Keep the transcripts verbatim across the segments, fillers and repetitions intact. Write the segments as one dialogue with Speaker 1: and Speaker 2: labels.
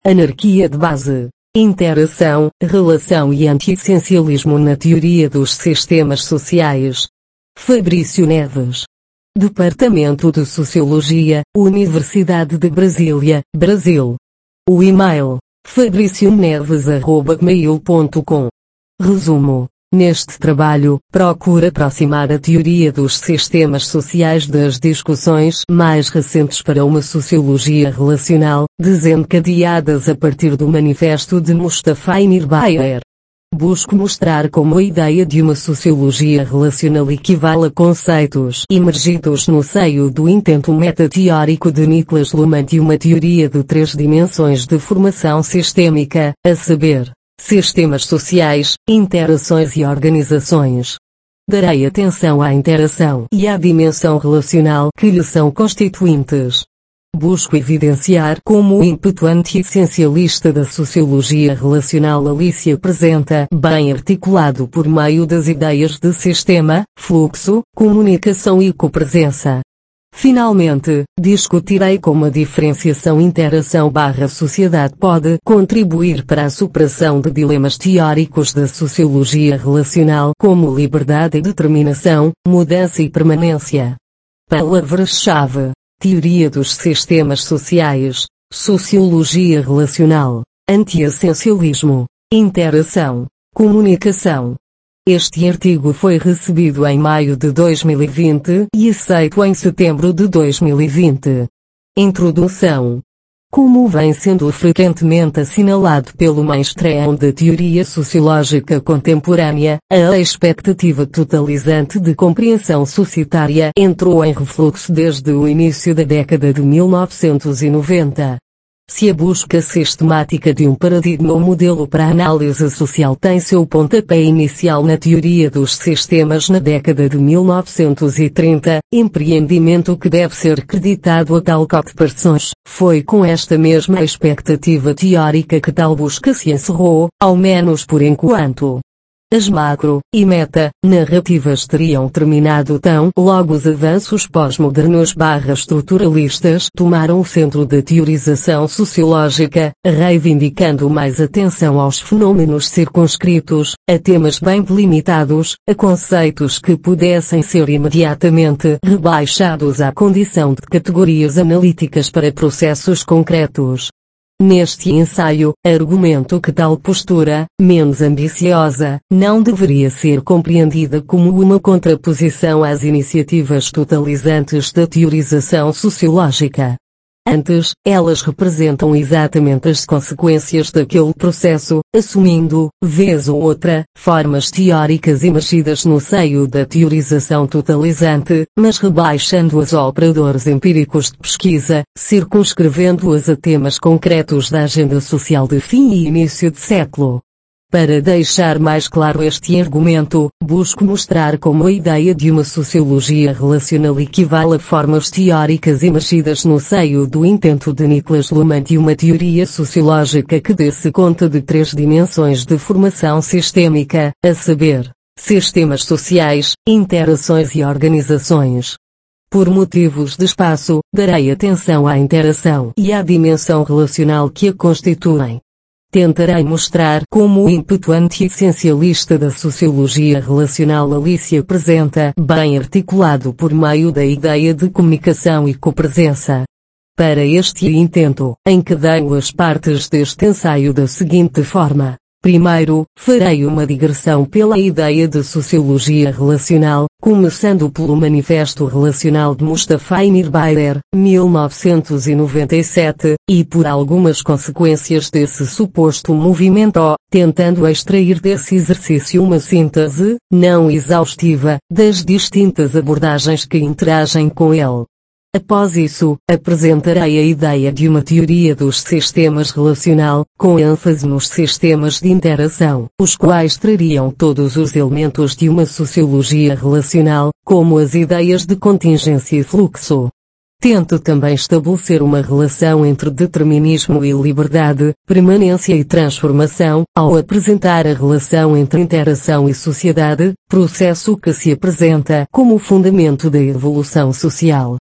Speaker 1: Anarquia de base. Interação, relação e anti-essencialismo na teoria dos sistemas sociais. Fabrício Neves. Departamento de Sociologia, Universidade de Brasília, Brasil. O e-mail: fabricio neves arroba gmail ponto com. Resumo. Neste trabalho, procura aproximar a teoria dos sistemas sociais das discussões mais recentes para uma sociologia relacional, desencadeadas a partir do manifesto de Mustafa Emir-Bayer. Busco mostrar como a ideia de uma sociologia relacional equivale a conceitos emergidos no seio do intento metateórico de Niklas Luhmann de uma teoria de três dimensões de formação sistêmica, a saber, sistemas sociais, interações e organizações. Darei atenção à interação e à dimensão relacional que lhe são constituintes. Busco evidenciar como o ímpeto anti-essencialista da sociologia relacional Alice apresenta, bem articulado por meio das ideias de sistema, fluxo, comunicação e copresença. Finalmente, discutirei como a diferenciação interação barra sociedade pode contribuir para a superação de dilemas teóricos da sociologia relacional como liberdade e determinação, mudança e permanência. Palavras-chave: teoria dos sistemas sociais, sociologia relacional, anti-essencialismo, interação, comunicação. Este artigo foi recebido em maio de dois mil e vinte e aceito em setembro de dois mil e vinte. Introdução. Como vem sendo frequentemente assinalado pelo mainstream da teoria sociológica contemporânea, a expectativa totalizante de compreensão societária entrou em refluxo desde o início da década de mil novecentos e noventa. Se a busca sistemática de um paradigma ou modelo para a análise social tem seu pontapé inicial na teoria dos sistemas na década de mil novecentos e trinta, empreendimento que deve ser creditado a Talcott Parsons, foi com esta mesma expectativa teórica que tal busca se encerrou, ao menos por enquanto. As macro e meta-narrativas teriam terminado tão logo os avanços pós-modernos barra estruturalistas tomaram o centro da teorização sociológica, reivindicando mais atenção aos fenômenos circunscritos, a temas bem delimitados, a conceitos que pudessem ser imediatamente rebaixados à condição de categorias analíticas para processos concretos. Neste ensaio, argumento que tal postura, menos ambiciosa, não deveria ser compreendida como uma contraposição às iniciativas totalizantes da teorização sociológica. Antes, elas representam exatamente as consequências daquele processo, assumindo, vez ou outra, formas teóricas emergidas no seio da teorização totalizante, mas rebaixando-as a operadores empíricos de pesquisa, circunscrevendo-as a temas concretos da agenda social de fim e início de século. Para deixar mais claro este argumento, busco mostrar como a ideia de uma sociologia relacional equivale a formas teóricas emergidas no seio do intento de Niklas Luhmann de uma teoria sociológica que dê-se conta de três dimensões de formação sistêmica, a saber, sistemas sociais, interações e organizações. Por motivos de espaço, darei atenção à interação e à dimensão relacional que a constituem. Tentarei mostrar como o ímpeto anti-essencialista da sociologia relacional Alice apresenta, bem articulado por meio da ideia de comunicação e copresença. Para este intento, encadeio as partes deste ensaio da seguinte forma. Primeiro, farei uma digressão pela ideia de sociologia relacional, começando pelo Manifesto Relacional de Mustafa Emir-Bayer, mil novecentos e noventa e sete, e por algumas consequências desse suposto movimento, tentando extrair desse exercício uma síntese, não exaustiva, das distintas abordagens que interagem com ele. Após isso, apresentarei a ideia de uma teoria dos sistemas relacional, com ênfase nos sistemas de interação, os quais trariam todos os elementos de uma sociologia relacional, como as ideias de contingência e fluxo. Tento também estabelecer uma relação entre determinismo e liberdade, permanência e transformação, ao apresentar a relação entre interação e sociedade, processo que se apresenta como o fundamento da evolução social.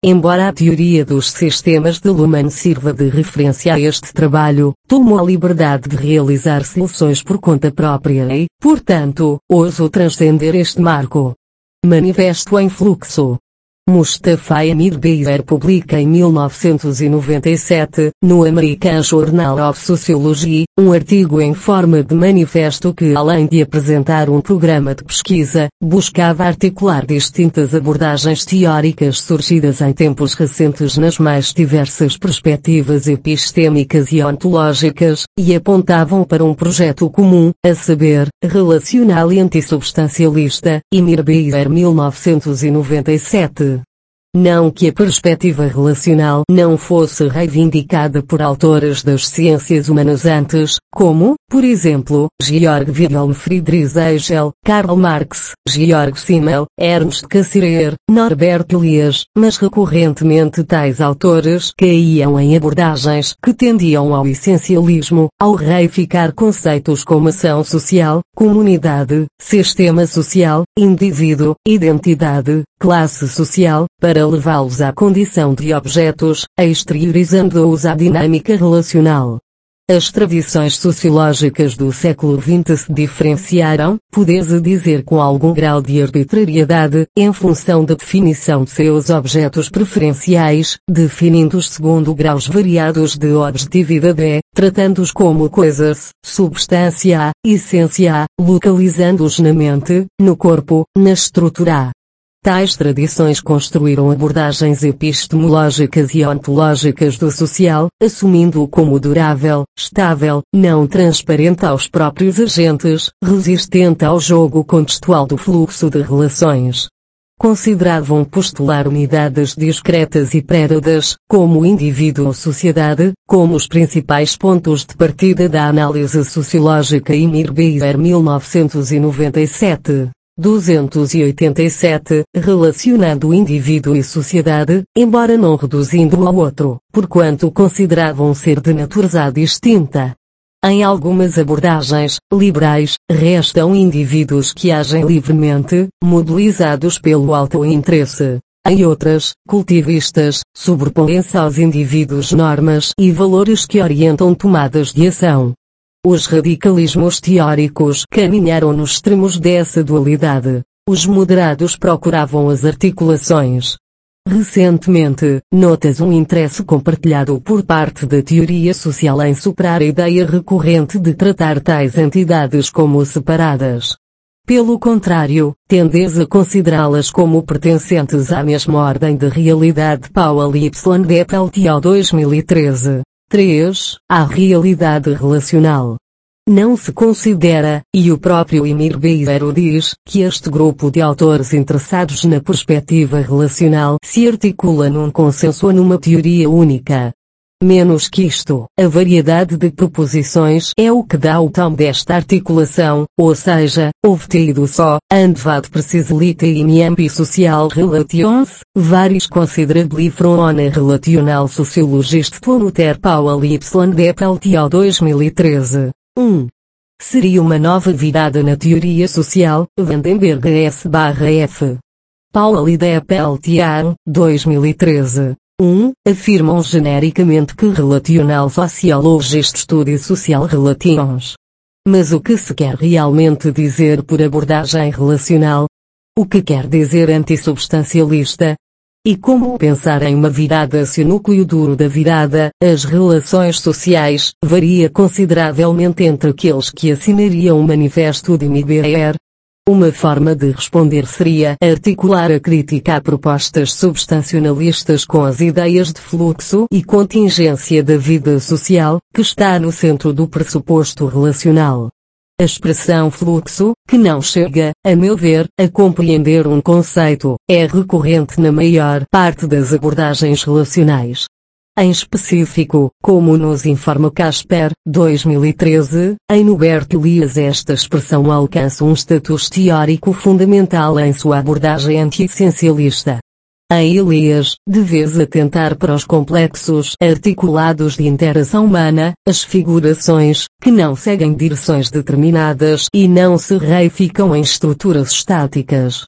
Speaker 1: embora a teoria dos sistemas de Luhmann sirva de referência a este trabalho, tomou a liberdade de realizar soluções por conta própria e, portanto, ousou transcender este marco. Manifesto em fluxo. Mustafa Emir Beer publica em mil novecentos e noventa e sete, no American Journal of Sociology, um artigo em forma de manifesto que, além de apresentar um programa de pesquisa, buscava articular distintas abordagens teóricas surgidas em tempos recentes nas mais diversas perspectivas epistêmicas e ontológicas, e apontavam para um projeto comum, a saber, relacional e antissubstancialista, Emir Beer mil novecentos e noventa e sete. Não que a perspectiva relacional não fosse reivindicada por autores das ciências humanas antes, como, por exemplo, Georg Wilhelm Friedrich Hegel, Karl Marx, Georg Simmel, Ernst Cassirer, Norbert Elias, mas recorrentemente tais autores caíam em abordagens que tendiam ao essencialismo, ao reificar conceitos como ação social, comunidade, sistema social, indivíduo, identidade, classe social, para levá-los à condição de objetos, exteriorizando-os à dinâmica relacional. As tradições sociológicas do século vinte se diferenciaram, pode-se dizer com algum grau de arbitrariedade, em função da definição de seus objetos preferenciais, definindo-os segundo graus variados de objetividade, tratando-os como coisas, substância, essência, localizando-os na mente, no corpo, na estrutura. Tais tradições construíram abordagens epistemológicas e ontológicas do social, assumindo-o como durável, estável, não transparente aos próprios agentes, resistente ao jogo contextual do fluxo de relações. Consideravam postular unidades discretas e prédadas, como o indivíduo ou sociedade, como os principais pontos de partida da análise sociológica. Emir Beer mil novecentos e noventa e sete. duzentos e oitenta e sete, relacionando o indivíduo e sociedade, embora não reduzindo-o ao outro, porquanto consideravam ser de natureza distinta. Em algumas abordagens liberais, restam indivíduos que agem livremente, mobilizados pelo auto-interesse. Em outras, cultivistas, sobrepõem-se aos indivíduos normas e valores que orientam tomadas de ação. Os radicalismos teóricos caminharam nos extremos dessa dualidade. Os moderados procuravam as articulações. Recentemente, nota-se um interesse compartilhado por parte da teoria social em superar a ideia recorrente de tratar tais entidades como separadas. Pelo contrário, tende-se a considerá-las como pertencentes à mesma ordem de realidade. Powell y D. Peltier dois mil e treze. três. A realidade relacional. Não se considera, e o próprio Emir Beer o diz, que este grupo de autores interessados na perspectiva relacional se articula num consenso ou numa teoria única. Menos que isto, a variedade de proposições é o que dá o tom desta articulação, ou seja, obtido só, and vad precisamente in ambisocial relations, varis considerably from one relational sociologist to ter Powell y D. Peltier dois mil e treze. um. Seria uma nova virada na teoria social, Vandenberg S. F. Powell y D. Peltier, dois mil e treze. um. Afirmam genericamente que Relational Sociologist Study Social Relations. Mas o que se quer realmente dizer por abordagem relacional? O que quer dizer antissubstancialista? E como pensar em uma virada se o núcleo duro da virada, as relações sociais, varia consideravelmente entre aqueles que assinariam o manifesto de Emir Beer? Uma forma de responder seria articular a crítica a propostas substancionalistas com as ideias de fluxo e contingência da vida social, que está no centro do pressuposto relacional. A expressão fluxo, que não chega, a meu ver, a compreender um conceito, é recorrente na maior parte das abordagens relacionais. Em específico, como nos informa Casper, dois mil e treze, em Norbert Elias esta expressão alcança um status teórico fundamental em sua abordagem anti-essencialista. Em Elias, deves atentar para os complexos articulados de interação humana, as figurações, que não seguem direções determinadas e não se reificam em estruturas estáticas.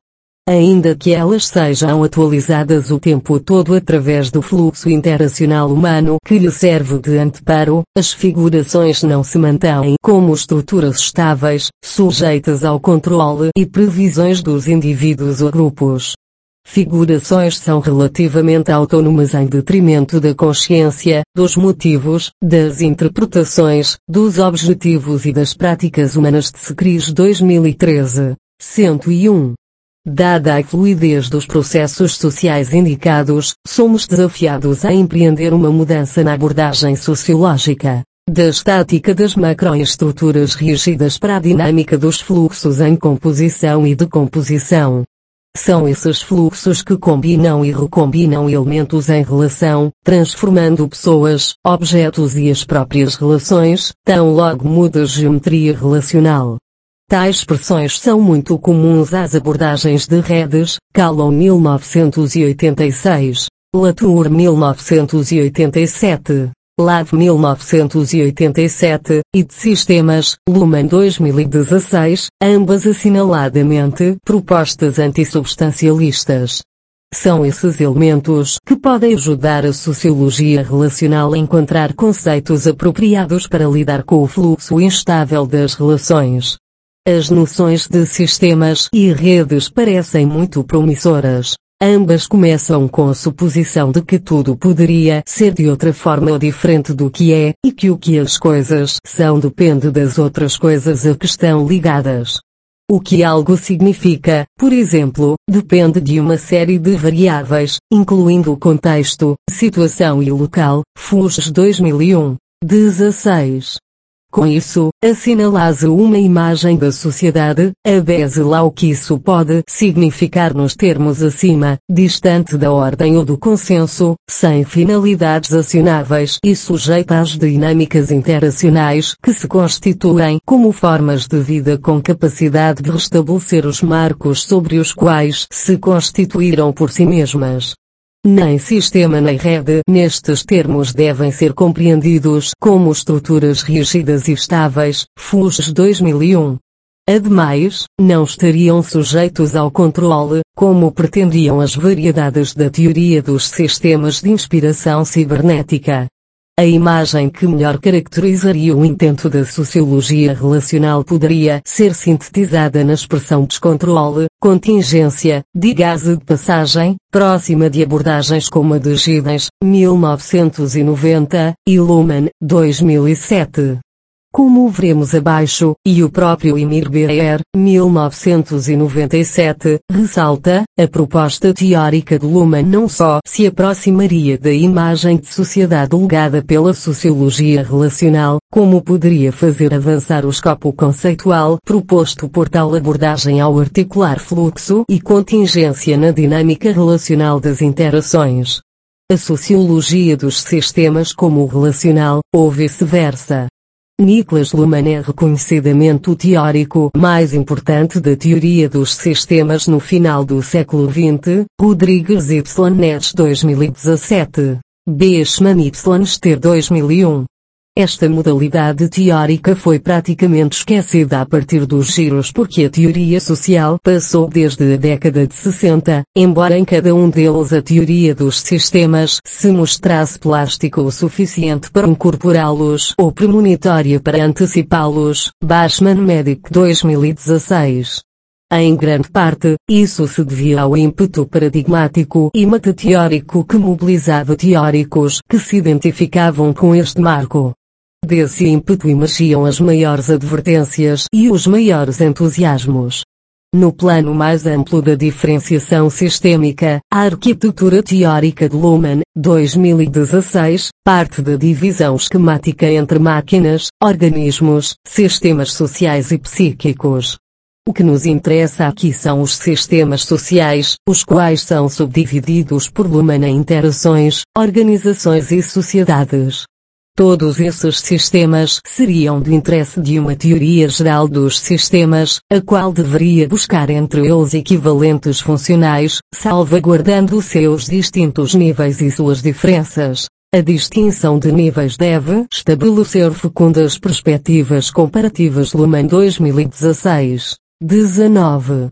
Speaker 1: ainda que elas sejam atualizadas o tempo todo através do fluxo interacional humano que lhe serve de anteparo, as figurações não se mantêm como estruturas estáveis, sujeitas ao controle e previsões dos indivíduos ou grupos. Figurações são relativamente autônomas em detrimento da consciência, dos motivos, das interpretações, dos objetivos e das práticas humanas de Secris dois mil e treze, cento e um. Dada a fluidez dos processos sociais indicados, somos desafiados a empreender uma mudança na abordagem sociológica da estática das macroestruturas rígidas para a dinâmica dos fluxos em composição e decomposição. São esses fluxos que combinam e recombinam elementos em relação, transformando pessoas, objetos e as próprias relações, tão logo muda a geometria relacional. Tais expressões são muito comuns às abordagens de redes, Callow mil novecentos e oitenta e seis, Latour mil novecentos e oitenta e sete, Lave mil novecentos e oitenta e sete, e de sistemas, Luhmann dois mil e dezesseis, ambas assinaladamente propostas antissubstancialistas. São esses elementos que podem ajudar a sociologia relacional a encontrar conceitos apropriados para lidar com o fluxo instável das relações. As noções de sistemas e redes parecem muito promissoras. Ambas começam com a suposição de que tudo poderia ser de outra forma ou diferente do que é, e que o que as coisas são depende das outras coisas a que estão ligadas. O que algo significa, por exemplo, depende de uma série de variáveis, incluindo o contexto, situação e local, Fuges dois mil e um, dezesseis. Com isso, assinala-se uma imagem da sociedade, abese lá o que isso pode significar nos termos acima, distante da ordem ou do consenso, sem finalidades acionáveis e sujeita às dinâmicas interacionais que se constituem como formas de vida com capacidade de restabelecer os marcos sobre os quais se constituíram por si mesmas. Nem sistema nem rede nestes termos devem ser compreendidos como estruturas rígidas e estáveis, Fuges dois mil e um. Ademais, não estariam sujeitos ao controle, como pretendiam as variedades da teoria dos sistemas de inspiração cibernética. A imagem que melhor caracterizaria o intento da sociologia relacional poderia ser sintetizada na expressão descontrole, contingência, de gase de passagem, próxima de abordagens como a de Giddens, mil novecentos e noventa, e Luhmann, dois mil e sete. Como veremos abaixo, e o próprio Emir Beer, mil novecentos e noventa e sete, ressalta, a proposta teórica de Luhmann não só se aproximaria da imagem de sociedade legada pela sociologia relacional, como poderia fazer avançar o escopo conceitual proposto por tal abordagem ao articular fluxo e contingência na dinâmica relacional das interações. A sociologia dos sistemas como o relacional, ou vice-versa. Niklas Luhmann é reconhecidamente o teórico mais importante da teoria dos sistemas no final do século vinte, Rodrigues Y. Nets dois mil e dezessete, Beschman Y. Ster dois mil e um. Esta modalidade teórica foi praticamente esquecida a partir dos giros porque a teoria social passou desde a década de sessenta, embora em cada um deles a teoria dos sistemas se mostrasse plástica o suficiente para incorporá-los ou premonitória para antecipá-los, Bashman Medic dois mil e dezesseis. Em grande parte, isso se devia ao ímpeto paradigmático e metateórico que mobilizava teóricos que se identificavam com este marco. Desse ímpeto emergiam as maiores advertências e os maiores entusiasmos. No plano mais amplo da diferenciação sistêmica, a arquitetura teórica de Luhmann, dois mil e dezesseis, parte da divisão esquemática entre máquinas, organismos, sistemas sociais e psíquicos. O que nos interessa aqui são os sistemas sociais, os quais são subdivididos por Luhmann em interações, organizações e sociedades. Todos esses sistemas seriam de interesse de uma teoria geral dos sistemas, a qual deveria buscar entre eles equivalentes funcionais, salvaguardando seus distintos níveis e suas diferenças. A distinção de níveis deve estabelecer fecundas perspectivas comparativas. Luhmann dois mil e dezesseis, dezenove.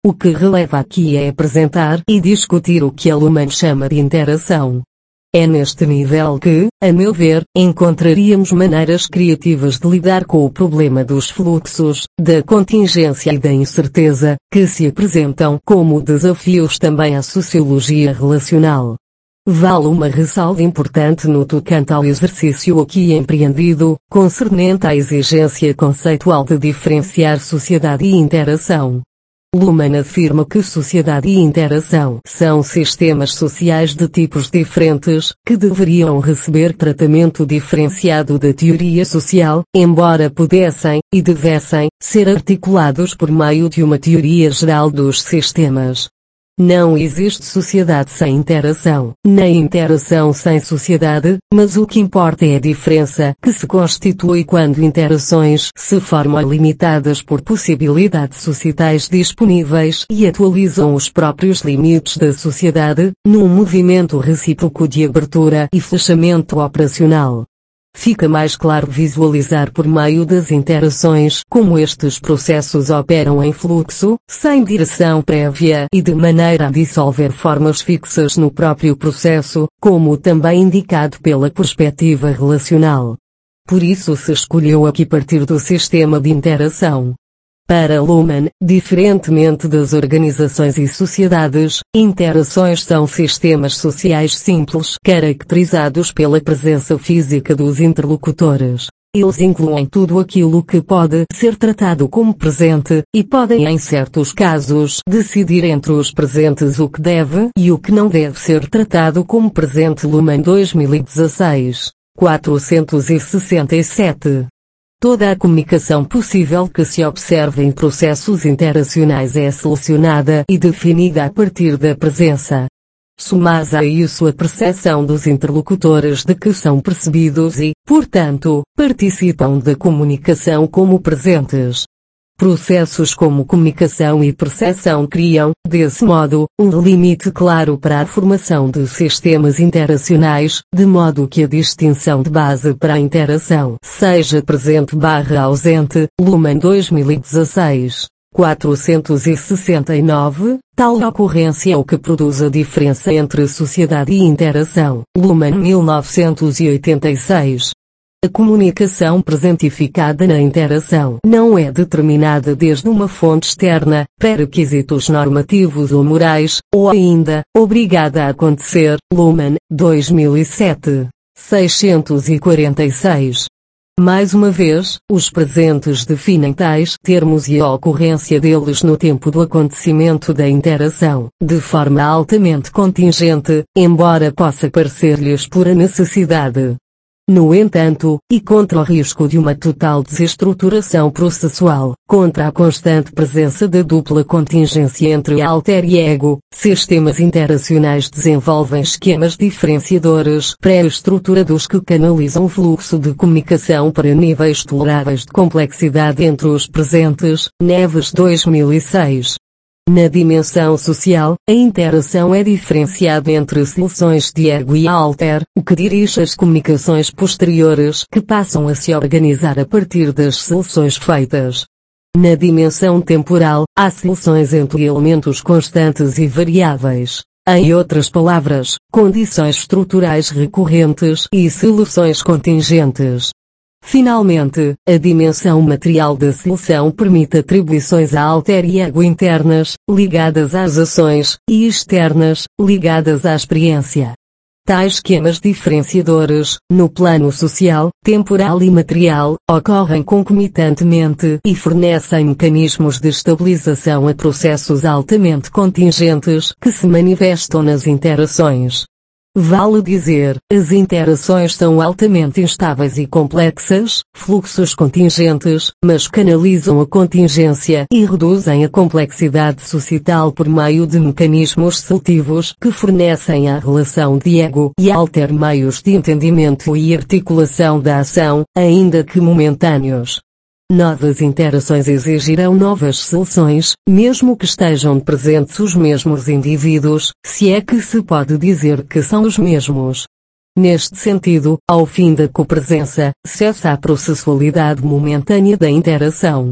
Speaker 1: O que releva aqui é apresentar e discutir o que a Luhmann chama de interação. É neste nível que, a meu ver, encontraríamos maneiras criativas de lidar com o problema dos fluxos, da contingência e da incerteza, que se apresentam como desafios também à sociologia relacional. Vale uma ressalva importante no tocante ao exercício aqui empreendido, concernente à exigência conceitual de diferenciar sociedade e interação. Luhmann afirma que sociedade e interação são sistemas sociais de tipos diferentes, que deveriam receber tratamento diferenciado da teoria social, embora pudessem, e devessem, ser articulados por meio de uma teoria geral dos sistemas. Não existe sociedade sem interação, nem interação sem sociedade, mas o que importa é a diferença que se constitui quando interações se formam limitadas por possibilidades societais disponíveis e atualizam os próprios limites da sociedade, num movimento recíproco de abertura e fechamento operacional. Fica mais claro visualizar por meio das interações como estes processos operam em fluxo, sem direção prévia e de maneira a dissolver formas fixas no próprio processo, como também indicado pela perspectiva relacional. Por isso se escolheu aqui partir do sistema de interação. Para Luhmann, diferentemente das organizações e sociedades, interações são sistemas sociais simples caracterizados pela presença física dos interlocutores. Eles incluem tudo aquilo que pode ser tratado como presente, e podem em certos casos decidir entre os presentes o que deve e o que não deve ser tratado como presente. Luhmann dois mil e dezesseis, quatrocentos e sessenta e sete. Toda a comunicação possível que se observa em processos interacionais é selecionada e definida a partir da presença. Somada a isso a percepção dos interlocutores de que são percebidos e, portanto, participam da comunicação como presentes. Processos como comunicação e percepção criam, desse modo, um limite claro para a formação de sistemas interacionais, de modo que a distinção de base para a interação seja presente barra ausente. Luhmann dois mil e dezesseis, quatrocentos e sessenta e nove, tal ocorrência é o que produz a diferença entre sociedade e interação. Luhmann mil novecentos e oitenta e seis. A comunicação presentificada na interação não é determinada desde uma fonte externa, pré-requisitos normativos ou morais, ou ainda, obrigada a acontecer. Luhmann, dois mil e sete, seiscentos e quarenta e seis. Mais uma vez, os presentes definem tais termos e a ocorrência deles no tempo do acontecimento da interação, de forma altamente contingente, embora possa parecer-lhes pura necessidade. No entanto, e contra o risco de uma total desestruturação processual, contra a constante presença da dupla contingência entre alter e ego, sistemas interacionais desenvolvem esquemas diferenciadores pré-estruturados que canalizam o fluxo de comunicação para níveis toleráveis de complexidade entre os presentes. Neves dois mil e seis. Na dimensão social, a interação é diferenciada entre seleções de ego e alter, o que dirige as comunicações posteriores que passam a se organizar a partir das seleções feitas. Na dimensão temporal, há seleções entre elementos constantes e variáveis. Em outras palavras, condições estruturais recorrentes e seleções contingentes. Finalmente, a dimensão material da seleção permite atribuições a alter e ego internas, ligadas às ações, e externas, ligadas à experiência. Tais esquemas diferenciadores, no plano social, temporal e material, ocorrem concomitantemente e fornecem mecanismos de estabilização a processos altamente contingentes que se manifestam nas interações. Vale dizer, as interações são altamente instáveis e complexas, fluxos contingentes, mas canalizam a contingência e reduzem a complexidade societal por meio de mecanismos seletivos que fornecem à relação de ego e alter meios de entendimento e articulação da ação, ainda que momentâneos. Novas interações exigirão novas seleções, mesmo que estejam presentes os mesmos indivíduos, se é que se pode dizer que são os mesmos. Neste sentido, ao fim da copresença, cessa a processualidade momentânea da interação.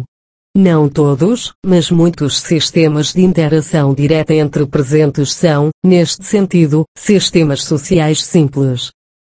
Speaker 1: Não todos, mas muitos sistemas de interação direta entre presentes são, neste sentido, sistemas sociais simples.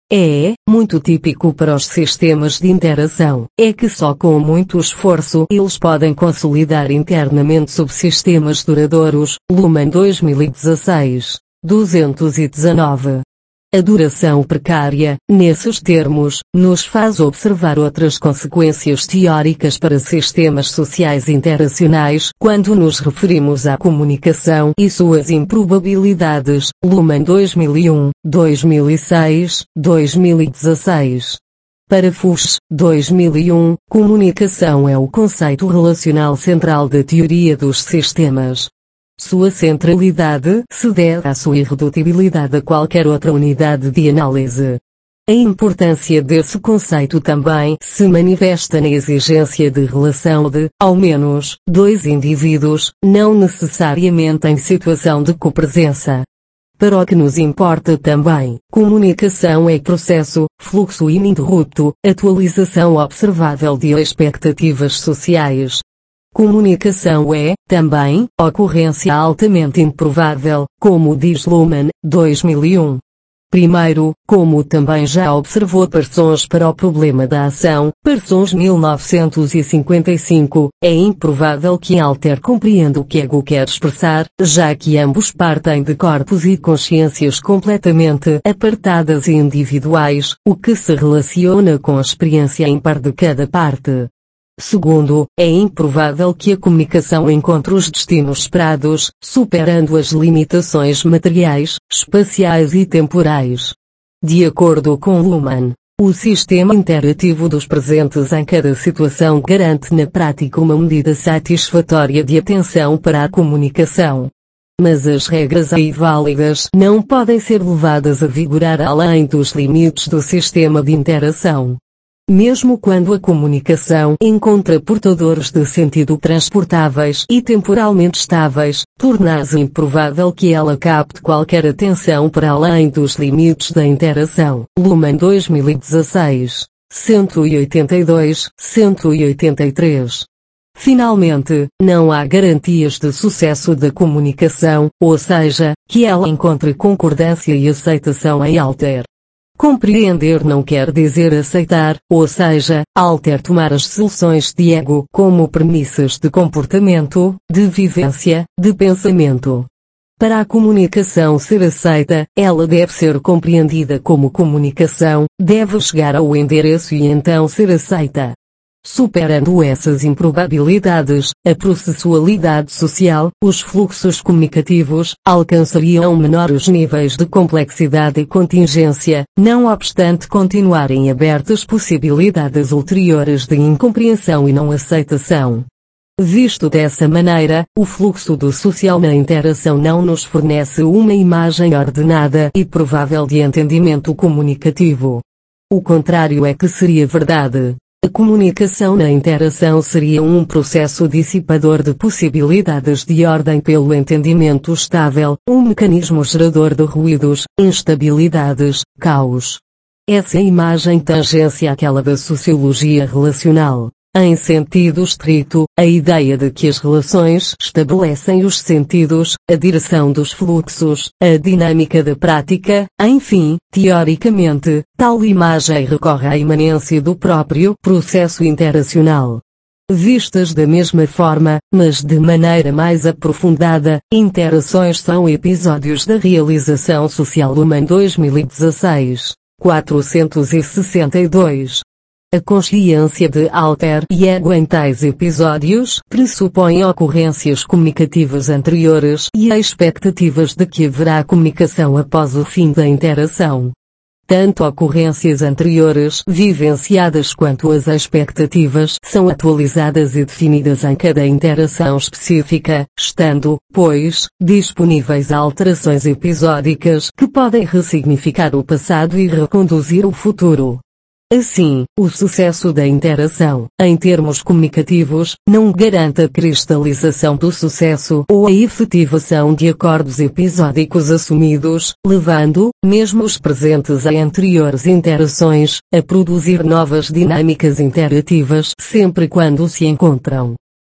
Speaker 1: É, muito típico para os sistemas de interação, é que só com muito esforço eles podem consolidar internamente subsistemas duradouros. Luhmann dois mil e dezesseis, duzentos e dezenove. A duração precária, nesses termos, nos faz observar outras consequências teóricas para sistemas sociais interacionais quando nos referimos à comunicação e suas improbabilidades. Luhmann dois mil e um, dois mil e seis, dois mil e dezesseis. Para Fuchs, dois mil e um, comunicação é o conceito relacional central da teoria dos sistemas. Sua centralidade se deve à sua irredutibilidade a qualquer outra unidade de análise. A importância desse conceito também se manifesta na exigência de relação de, ao menos, dois indivíduos, não necessariamente em situação de copresença. Para o que nos importa também, comunicação é processo, fluxo ininterrupto, atualização observável de expectativas sociais. Comunicação é, também, ocorrência altamente improvável, como diz Luhmann, dois mil e um. Primeiro, como também já observou Parsons para o problema da ação, Parsons mil novecentos e cinquenta e cinco, é improvável que Alter compreenda o que Ego quer expressar, já que ambos partem de corpos e consciências completamente apartadas e individuais, o que se relaciona com a experiência ímpar de cada parte. Segundo, é improvável que a comunicação encontre os destinos esperados, superando as limitações materiais, espaciais e temporais. De acordo com Luhmann, o sistema interativo dos presentes em cada situação garante na prática uma medida satisfatória de atenção para a comunicação. Mas as regras aí válidas não podem ser levadas a vigorar além dos limites do sistema de interação. Mesmo quando a comunicação encontra portadores de sentido transportáveis e temporalmente estáveis, torna-se improvável que ela capte qualquer atenção para além dos limites da interação. Luhmann dois mil e dezesseis, cento e oitenta e dois, cento e oitenta e três. Finalmente, não há garantias de sucesso da comunicação, ou seja, que ela encontre concordância e aceitação em Alter. Compreender não quer dizer aceitar, ou seja, Alter tomar as soluções de Ego como premissas de comportamento, de vivência, de pensamento. Para a comunicação ser aceita, ela deve ser compreendida como comunicação, deve chegar ao endereço e então ser aceita. Superando essas improbabilidades, a processualidade social, os fluxos comunicativos, alcançariam menores níveis de complexidade e contingência, não obstante continuarem abertas possibilidades ulteriores de incompreensão e não aceitação. Visto dessa maneira, o fluxo do social na interação não nos fornece uma imagem ordenada e provável de entendimento comunicativo. O contrário é que seria verdade. A comunicação na interação seria um processo dissipador de possibilidades de ordem pelo entendimento estável, um mecanismo gerador de ruídos, instabilidades, caos. Essa imagem tangência àquela da sociologia relacional. Em sentido estrito, a ideia de que as relações estabelecem os sentidos, a direção dos fluxos, a dinâmica da prática, enfim, teoricamente, tal imagem recorre à imanência do próprio processo interacional. Vistas da mesma forma, mas de maneira mais aprofundada, interações são episódios da realização social. Luhmann dois mil e dezesseis, quatrocentos e sessenta e dois. A consciência de Alter e Ego em tais episódios pressupõe ocorrências comunicativas anteriores e expectativas de que haverá comunicação após o fim da interação. Tanto ocorrências anteriores vivenciadas quanto as expectativas são atualizadas e definidas em cada interação específica, estando, pois, disponíveis alterações episódicas que podem ressignificar o passado e reconduzir o futuro. Assim, o sucesso da interação, em termos comunicativos, não garante a cristalização do sucesso ou a efetivação de acordos episódicos assumidos, levando, mesmo os presentes em anteriores interações, a produzir novas dinâmicas interativas sempre quando se encontram.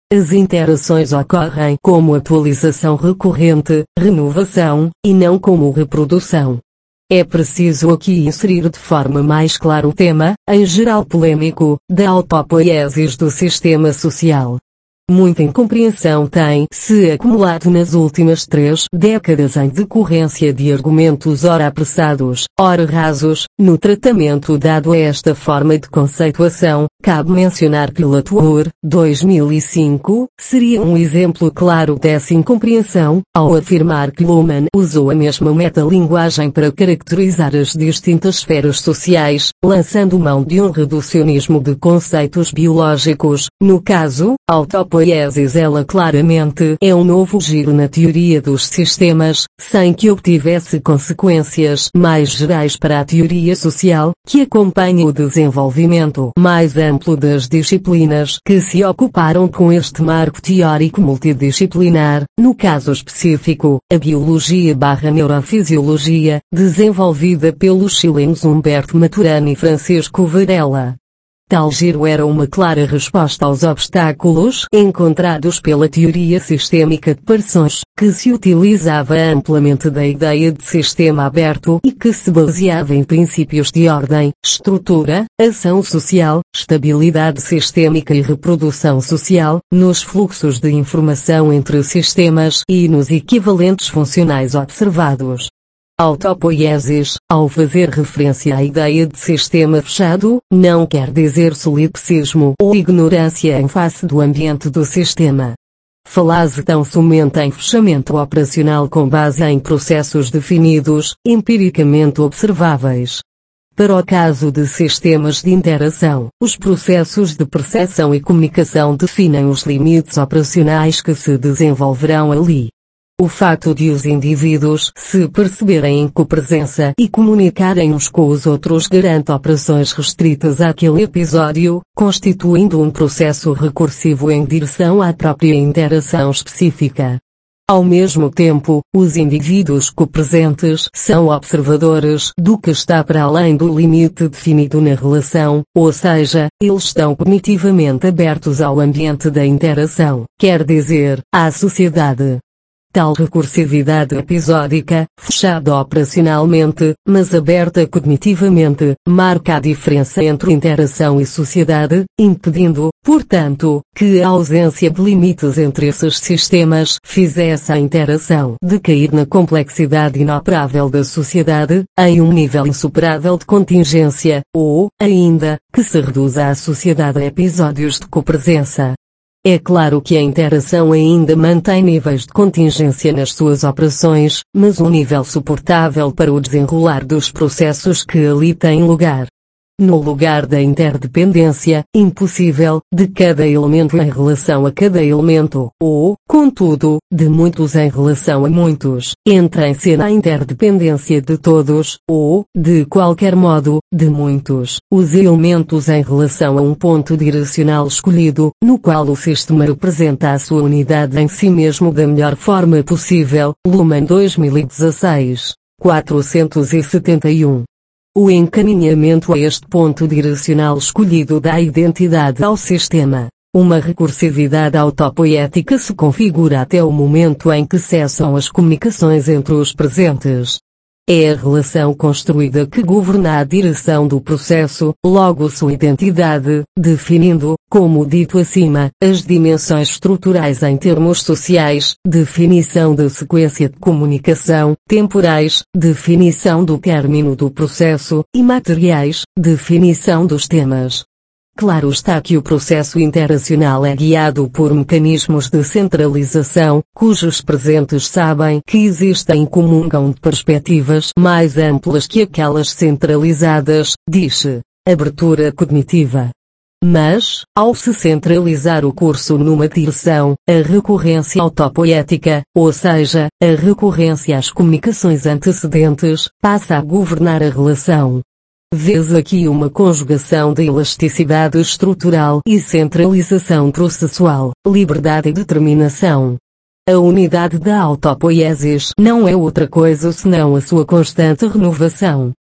Speaker 1: As interações ocorrem como atualização recorrente, renovação, e não como reprodução. É preciso aqui inserir de forma mais clara o tema, em geral polêmico, da autopoiesis do sistema social. Muita incompreensão tem-se acumulado nas últimas três décadas em decorrência de argumentos ora apressados, ora rasos, no tratamento dado a esta forma de conceituação. Cabe mencionar que Latour, dois mil e cinco, seria um exemplo claro dessa incompreensão, ao afirmar que Luhmann usou a mesma metalinguagem para caracterizar as distintas esferas sociais, lançando mão de um reducionismo de conceitos biológicos. No caso, autopoiesis ela claramente é um novo giro na teoria dos sistemas, sem que obtivesse consequências mais gerais para a teoria social, que acompanha o desenvolvimento mais amplo das disciplinas que se ocuparam com este marco teórico multidisciplinar, no caso específico, a biologia barra neurofisiologia, desenvolvida pelos chilenos Humberto Maturana e Francisco Varela. Tal giro era uma clara resposta aos obstáculos encontrados pela teoria sistêmica de Parsons, que se utilizava amplamente da ideia de sistema aberto e que se baseava em princípios de ordem, estrutura, ação social, estabilidade sistêmica e reprodução social, nos fluxos de informação entre sistemas e nos equivalentes funcionais observados. Autopoiesis, ao fazer referência à ideia de sistema fechado, não quer dizer solipsismo ou ignorância em face do ambiente do sistema. Fala-se tão somente em fechamento operacional com base em processos definidos, empiricamente observáveis. Para o caso de sistemas de interação, os processos de percepção e comunicação definem os limites operacionais que se desenvolverão ali. O fato de os indivíduos se perceberem em copresença e comunicarem uns com os outros garante operações restritas àquele episódio, constituindo um processo recursivo em direção à própria interação específica. Ao mesmo tempo, os indivíduos copresentes são observadores do que está para além do limite definido na relação, ou seja, eles estão cognitivamente abertos ao ambiente da interação, quer dizer, à sociedade. Tal recursividade episódica, fechada operacionalmente, mas aberta cognitivamente, marca a diferença entre interação e sociedade, impedindo, portanto, que a ausência de limites entre esses sistemas fizesse a interação decair na complexidade inoperável da sociedade, em um nível insuperável de contingência, ou, ainda, que se reduza a sociedade a episódios de copresença. É claro que a interação ainda mantém níveis de contingência nas suas operações, mas um nível suportável para o desenrolar dos processos que ali têm lugar. No lugar da interdependência, impossível, de cada elemento em relação a cada elemento, ou, contudo, de muitos em relação a muitos, entra em cena a interdependência de todos, ou, de qualquer modo, de muitos, os elementos em relação a um ponto direcional escolhido, no qual o sistema representa a sua unidade em si mesmo da melhor forma possível. Luhmann dois mil e dezesseis, quatrocentos e setenta e um. O encaminhamento a este ponto direcional escolhido dá identidade ao sistema. Uma recursividade autopoética se configura até o momento em que cessam as comunicações entre os presentes. É a relação construída que governa a direção do processo, logo sua identidade, definindo, como dito acima, as dimensões estruturais em termos sociais, definição da sequência de comunicação, temporais, definição do término do processo, e materiais, definição dos temas. Claro está que o processo interacional é guiado por mecanismos de centralização, cujos presentes sabem que existem e comungam de perspectivas mais amplas que aquelas centralizadas, diz-se, abertura cognitiva. Mas, ao se centralizar o curso numa direção, a recorrência autopoética, ou seja, a recorrência às comunicações antecedentes, passa a governar a relação. Vês aqui uma conjugação de elasticidade estrutural e centralização processual, liberdade e determinação. A unidade da autopoiesis não é outra coisa senão a sua constante renovação.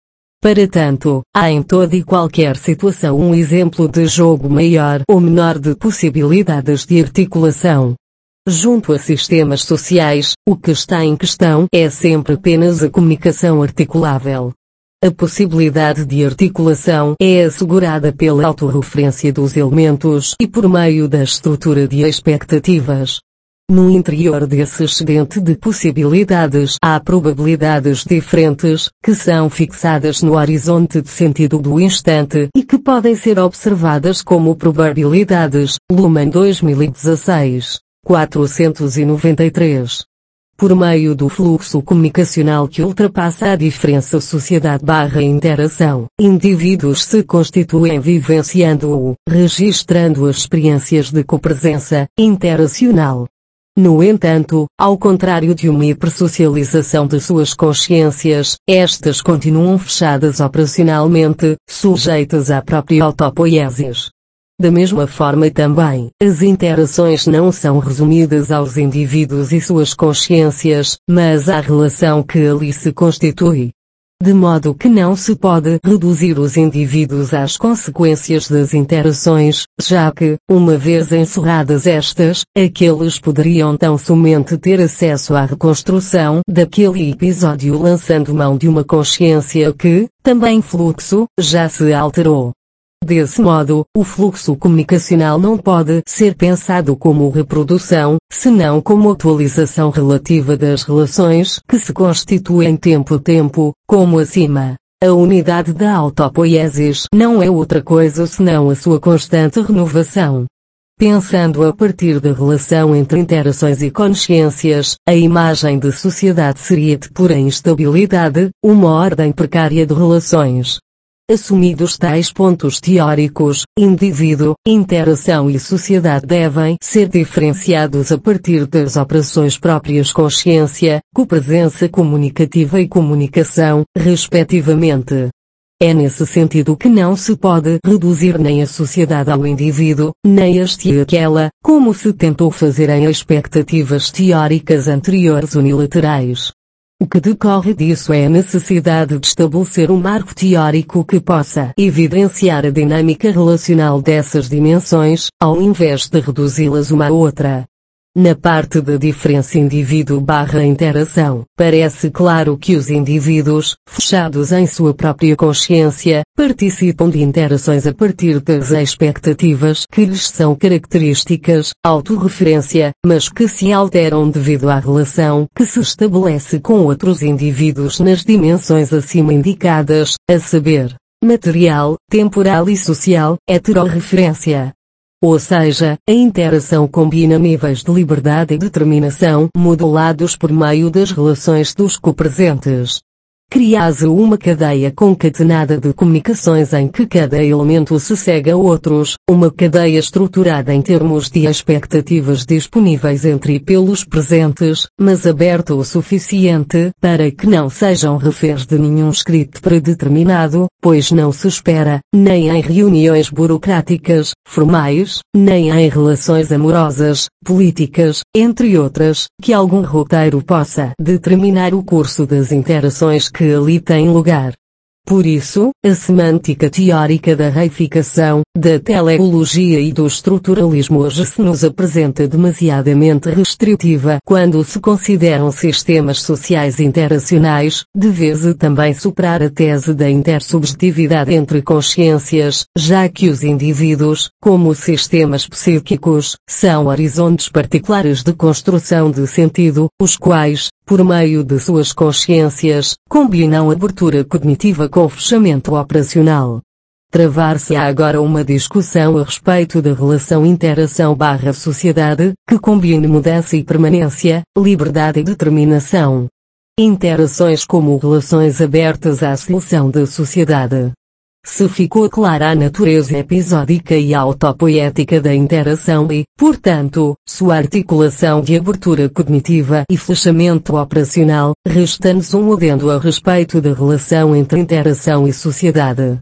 Speaker 1: Para tanto, há em toda e qualquer situação um exemplo de jogo maior ou menor de possibilidades de articulação. Junto a sistemas sociais, o que está em questão é sempre apenas a comunicação articulável. A possibilidade de articulação é assegurada pela autorreferência dos elementos e por meio da estrutura de expectativas. No interior desse excedente de possibilidades há probabilidades diferentes, que são fixadas no horizonte de sentido do instante e que podem ser observadas como probabilidades. Luhmann dois mil e dezesseis, quatrocentos e noventa e três. Por meio do fluxo comunicacional que ultrapassa a diferença sociedade-interação, indivíduos se constituem vivenciando-o, registrando as experiências de copresença interacional. No entanto, ao contrário de uma hipersocialização de suas consciências, estas continuam fechadas operacionalmente, sujeitas à própria autopoiesis. Da mesma forma também, as interações não são resumidas aos indivíduos e suas consciências, mas à relação que ali se constitui. De modo que não se pode reduzir os indivíduos às consequências das interações, já que, uma vez encerradas estas, aqueles poderiam tão somente ter acesso à reconstrução daquele episódio lançando mão de uma consciência que, também fluxo, já se alterou. Desse modo, o fluxo comunicacional não pode ser pensado como reprodução, senão como atualização relativa das relações que se constituem tempo-tempo, como acima. A unidade da autopoiesis não é outra coisa senão a sua constante renovação. Pensando a partir da relação entre interações e consciências, a imagem de sociedade seria de pura instabilidade, uma ordem precária de relações. Assumidos tais pontos teóricos, indivíduo, interação e sociedade devem ser diferenciados a partir das operações próprias consciência, copresença comunicativa e comunicação, respectivamente. É nesse sentido que não se pode reduzir nem a sociedade ao indivíduo, nem este e aquela, como se tentou fazer em expectativas teóricas anteriores unilaterais. O que decorre disso é a necessidade de estabelecer um marco teórico que possa evidenciar a dinâmica relacional dessas dimensões, ao invés de reduzi-las uma a outra. Na parte da diferença indivíduo-interação, parece claro que os indivíduos, fechados em sua própria consciência, participam de interações a partir das expectativas que lhes são características, autorreferência, mas que se alteram devido à relação que se estabelece com outros indivíduos nas dimensões acima indicadas, a saber, material, temporal e social, heterorreferência. Ou seja, a interação combina níveis de liberdade e determinação modulados por meio das relações dos copresentes. Cria-se uma cadeia concatenada de comunicações em que cada elemento se segue a outros, uma cadeia estruturada em termos de expectativas disponíveis entre e pelos presentes, mas aberta o suficiente para que não sejam reféns de nenhum script predeterminado, pois não se espera, nem em reuniões burocráticas, formais, nem em relações amorosas, políticas, entre outras, que algum roteiro possa determinar o curso das interações que ali têm lugar. Por isso, a semântica teórica da reificação, da teleologia e do estruturalismo hoje se nos apresenta demasiadamente restritiva quando se consideram sistemas sociais interacionais, devese também superar a tese da intersubjetividade entre consciências, já que os indivíduos, como sistemas psíquicos, são horizontes particulares de construção de sentido, os quais, por meio de suas consciências, combinam abertura cognitiva com fechamento operacional. Travar-se-á agora uma discussão a respeito da relação interação-sociedade, que combine mudança e permanência, liberdade e determinação. Interações como relações abertas à seleção da sociedade. Se ficou clara a natureza episódica e autopoética da interação e, portanto, sua articulação de abertura cognitiva e fechamento operacional, resta-nos um adendo a respeito da relação entre interação e sociedade.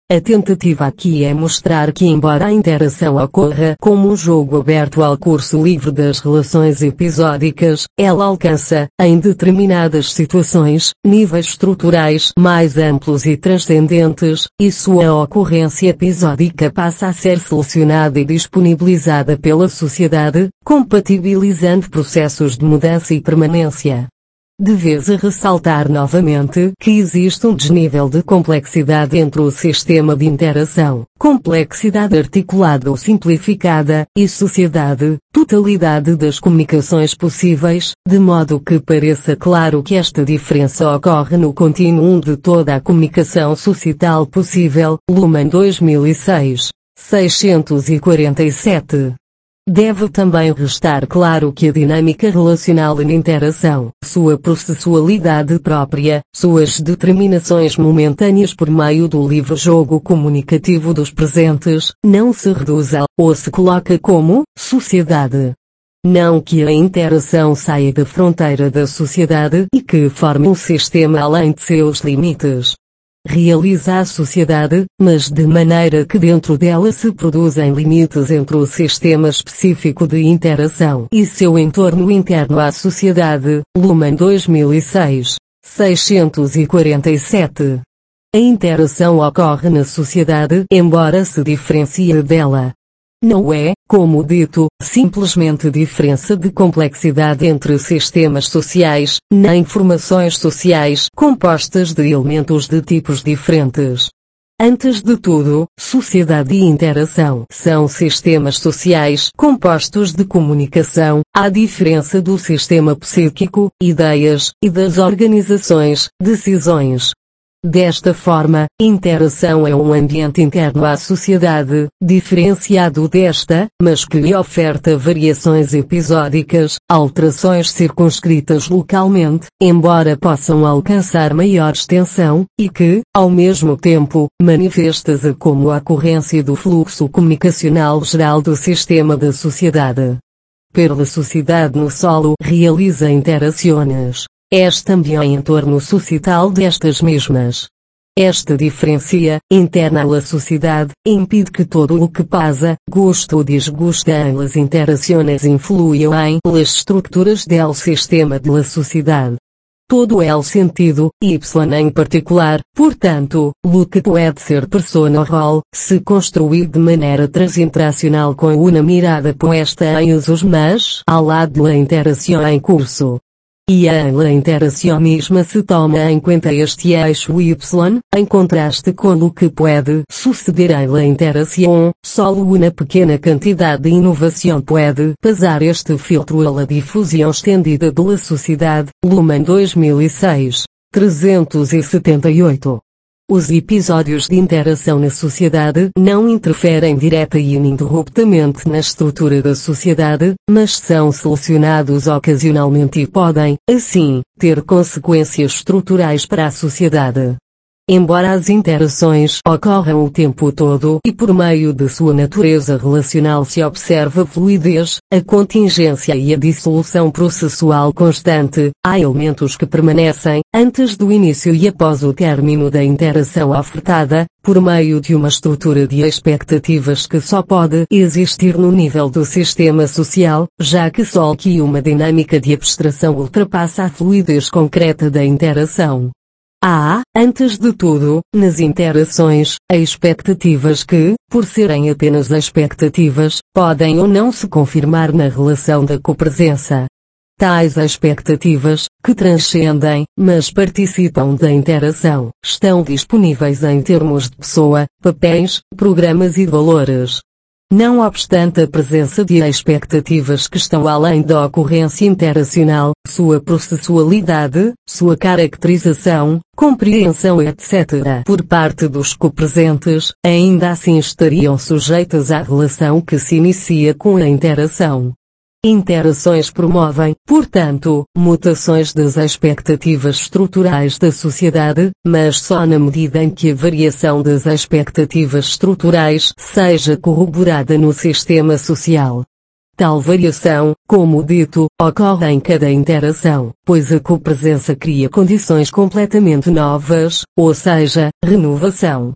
Speaker 1: A tentativa aqui é mostrar que, embora a interação ocorra como um jogo aberto ao curso livre das relações episódicas, ela alcança, em determinadas situações, níveis estruturais mais amplos e transcendentes, e sua ocorrência episódica passa a ser selecionada e disponibilizada pela sociedade, compatibilizando processos de mudança e permanência. Deve-se ressaltar novamente que existe um desnível de complexidade entre o sistema de interação, complexidade articulada ou simplificada, e sociedade, totalidade das comunicações possíveis, de modo que pareça claro que esta diferença ocorre no contínuo de toda a comunicação societal possível. Luhmann dois mil e seis, seiscentos e quarenta e sete. Deve também restar claro que a dinâmica relacional e interação, sua processualidade própria, suas determinações momentâneas por meio do livre jogo comunicativo dos presentes, não se reduz a, ou se coloca como, sociedade. Não que a interação saia da fronteira da sociedade e que forme um sistema além de seus limites. Realiza a sociedade, mas de maneira que dentro dela se produzem limites entre o sistema específico de interação e seu entorno interno à sociedade. Luhmann dois mil e seis, seiscentos e quarenta e sete. A interação ocorre na sociedade, embora se diferencie dela. Não é, como dito, simplesmente diferença de complexidade entre sistemas sociais, nem formações sociais compostas de elementos de tipos diferentes. Antes de tudo, sociedade e interação são sistemas sociais compostos de comunicação, à diferença do sistema psíquico, ideias, e das organizações, decisões. Desta forma, interação é um ambiente interno à sociedade, diferenciado desta, mas que lhe oferta variações episódicas, alterações circunscritas localmente, embora possam alcançar maior extensão, e que, ao mesmo tempo, manifesta-se como a ocorrência do fluxo comunicacional geral do sistema da sociedade. Pela sociedade no solo realiza interações. És também entorno societal destas mesmas. Esta diferencia, interna à sociedade, impede que todo o que pasa, gosta ou desgosta em las interações influam em las estruturas del sistema de la sociedade. Todo el sentido, y em particular, portanto, lo que pode ser persona rol, se construir de maneira transinteracional com uma mirada posta em usos mas, ao lado de la interação em curso. E a la interação mesma se toma em conta este eixo Y, em contraste com o que pode suceder em la interação, só uma pequena quantidade de inovação pode passar este filtro a la difusão estendida de la sociedade. Luhmann dois mil e seis, trezentos e setenta e oito. Os episódios de interação na sociedade não interferem direta e ininterruptamente na estrutura da sociedade, mas são selecionados ocasionalmente e podem, assim, ter consequências estruturais para a sociedade. Embora as interações ocorram o tempo todo e por meio de sua natureza relacional se observa a fluidez, a contingência e a dissolução processual constante, há elementos que permanecem, antes do início e após o término da interação ofertada, por meio de uma estrutura de expectativas que só pode existir no nível do sistema social, já que só que uma dinâmica de abstração ultrapassa a fluidez concreta da interação. Há, antes de tudo, nas interações, expectativas que, por serem apenas expectativas, podem ou não se confirmar na relação da copresença. Tais expectativas, que transcendem, mas participam da interação, estão disponíveis em termos de pessoa, papéis, programas e valores. Não obstante a presença de expectativas que estão além da ocorrência interacional, sua processualidade, sua caracterização, compreensão etcétera por parte dos copresentes, ainda assim estariam sujeitas à relação que se inicia com a interação. Interações promovem, portanto, mutações das expectativas estruturais da sociedade, mas só na medida em que a variação das expectativas estruturais seja corroborada no sistema social. Tal variação, como dito, ocorre em cada interação, pois a copresença cria condições completamente novas, ou seja, renovação.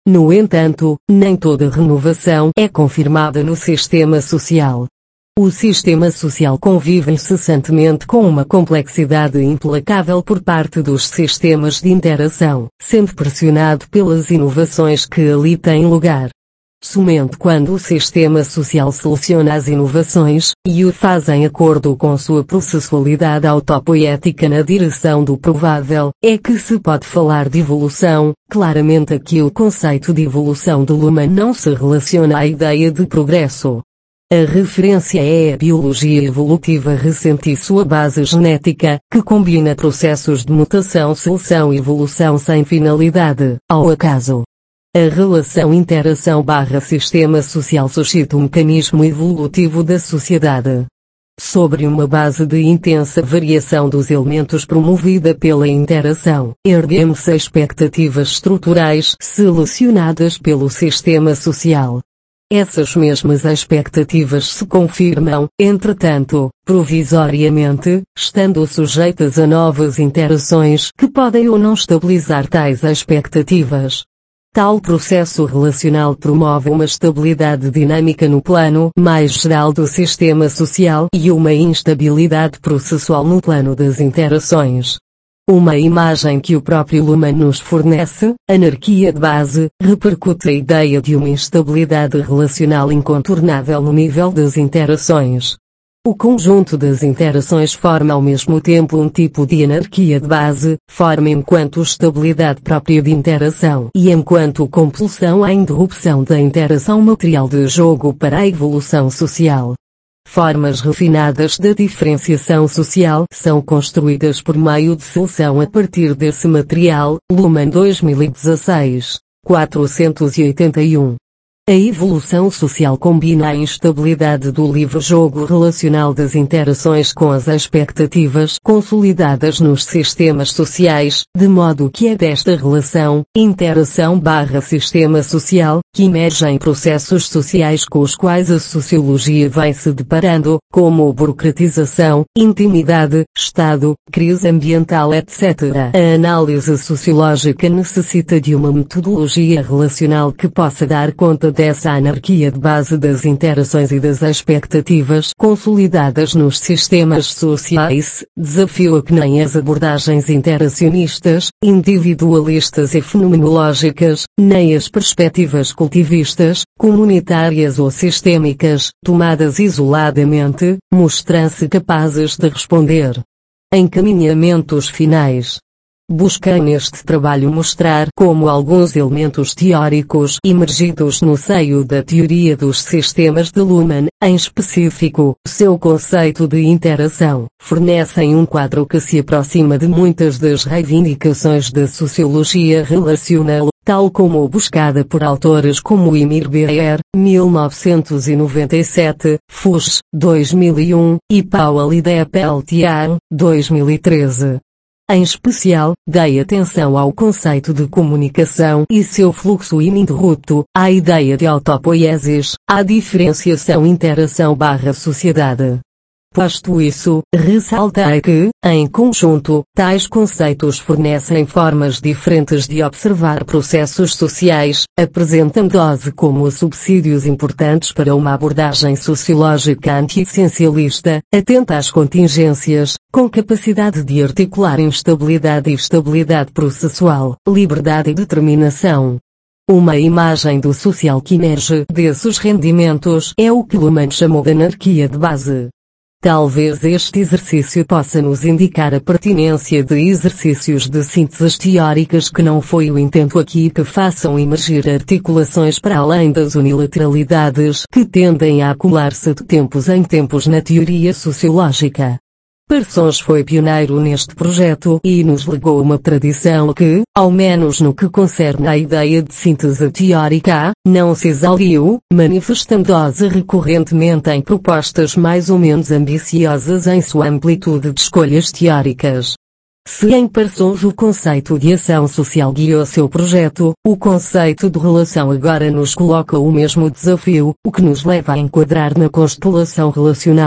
Speaker 1: No entanto, nem toda renovação é confirmada no sistema social. O sistema social convive incessantemente com uma complexidade implacável por parte dos sistemas de interação, sendo pressionado pelas inovações que ali têm lugar. Somente quando o sistema social seleciona as inovações, e o faz em acordo com sua processualidade autopoética na direção do provável, é que se pode falar de evolução. Claramente aqui o conceito de evolução de Luhmann não se relaciona à ideia de progresso. A referência é a biologia evolutiva recente e sua base genética, que combina processos de mutação, seleção e evolução sem finalidade, ao acaso. A relação interação barra sistema social suscita o mecanismo evolutivo da sociedade. Sobre uma base de intensa variação dos elementos promovida pela interação, erguem-se expectativas estruturais selecionadas pelo sistema social. Essas mesmas expectativas se confirmam, entretanto, provisoriamente, estando sujeitas a novas interações que podem ou não estabilizar tais expectativas. Tal processo relacional promove uma estabilidade dinâmica no plano mais geral do sistema social e uma instabilidade processual no plano das interações. Uma imagem que o próprio Luhmann nos fornece, anarquia de base, repercute a ideia de uma instabilidade relacional incontornável no nível das interações. O conjunto das interações forma ao mesmo tempo um tipo de anarquia de base, forma enquanto estabilidade própria de interação e enquanto compulsão à interrupção da interação material de jogo para a evolução social. Formas refinadas da diferenciação social são construídas por meio de seleção a partir desse material. Luhmann dois mil e dezesseis, quatrocentos e oitenta e um. A evolução social combina a instabilidade do livre-jogo relacional das interações com as expectativas consolidadas nos sistemas sociais, de modo que é desta relação, interação barra sistema social, que emergem processos sociais com os quais a sociologia vem se deparando, como burocratização, intimidade, Estado, crise ambiental, etcétera. A análise sociológica necessita de uma metodologia relacional que possa dar conta dessa anarquia de base das interações e das expectativas consolidadas nos sistemas sociais, desafio a que nem as abordagens interacionistas, individualistas e fenomenológicas, nem as perspectivas cultivistas, comunitárias ou sistêmicas, tomadas isoladamente, mostram-se capazes de responder. Encaminhamentos finais. Busquei neste trabalho mostrar como alguns elementos teóricos emergidos no seio da teoria dos sistemas de Luhmann, em específico, seu conceito de interação, fornecem um quadro que se aproxima de muitas das reivindicações da sociologia relacional, tal como buscada por autores como Emir Beer, mil novecentos e noventa e sete, Fuchs, dois mil e um, e Powell e Despeltier, dois mil e treze. Em especial, dei atenção ao conceito de comunicação e seu fluxo ininterrupto, à ideia de autopoiesis, à diferenciação interação barra sociedade. Posto isso, ressaltei que, em conjunto, tais conceitos fornecem formas diferentes de observar processos sociais, apresentando-os como subsídios importantes para uma abordagem sociológica anti-essencialista, atenta às contingências, com capacidade de articular instabilidade e estabilidade processual, liberdade e determinação. Uma imagem do social que emerge desses rendimentos é o que Luhmann chamou de anarquia de base. Talvez este exercício possa nos indicar a pertinência de exercícios de sínteses teóricas que não foi o intento aqui que façam emergir articulações para além das unilateralidades que tendem a acumular-se de tempos em tempos na teoria sociológica. Parsons foi pioneiro neste projeto e nos legou uma tradição que, ao menos no que concerne à ideia de síntese teórica, não se exauriu, manifestando-se recorrentemente em propostas mais ou menos ambiciosas em sua amplitude de escolhas teóricas. Se em Parsons o conceito de ação social guiou seu projeto, o conceito de relação agora nos coloca o mesmo desafio, o que nos leva a enquadrar na constelação relacional.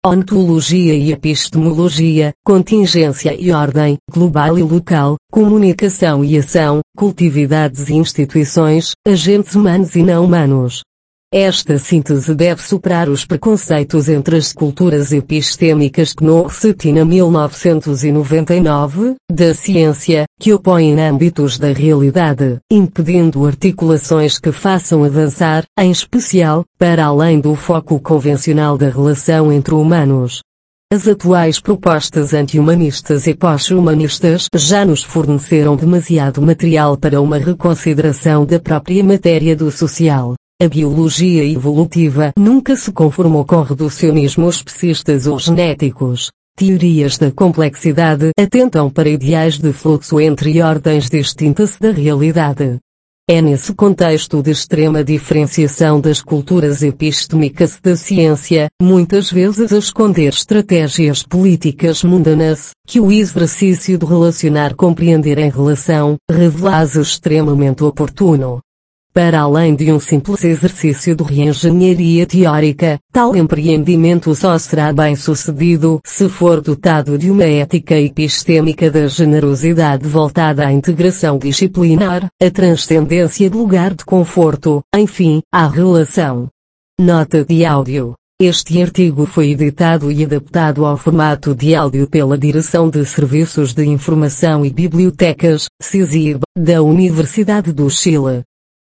Speaker 1: ontologia e epistemologia, contingência e ordem, global e local, comunicação e ação, coletividades e instituições, agentes humanos e não humanos. Esta síntese deve superar os preconceitos entre as culturas epistêmicas que Knowcetina mil novecentos e noventa e nove, da ciência, que opõem âmbitos da realidade, impedindo articulações que façam avançar, em especial, para além do foco convencional da relação entre humanos. As atuais propostas anti-humanistas e pós-humanistas já nos forneceram demasiado material para uma reconsideração da própria matéria do social. A biologia evolutiva nunca se conformou com reducionismos especistas ou genéticos. Teorias da complexidade atentam para ideais de fluxo entre ordens distintas da realidade. É nesse contexto de extrema diferenciação das culturas epistêmicas da ciência, muitas vezes a esconder estratégias políticas mundanas, que o exercício de relacionar compreender em relação, revela-se extremamente oportuno. Para além de um simples exercício de reengenharia teórica, tal empreendimento só será bem sucedido se for dotado de uma ética epistêmica da generosidade voltada à integração disciplinar, à transcendência do lugar de conforto, enfim, à relação. Nota de áudio. Este artigo foi editado e adaptado ao formato de áudio pela Direção de Serviços de Informação e Bibliotecas, C I S I B, da Universidade do Chile.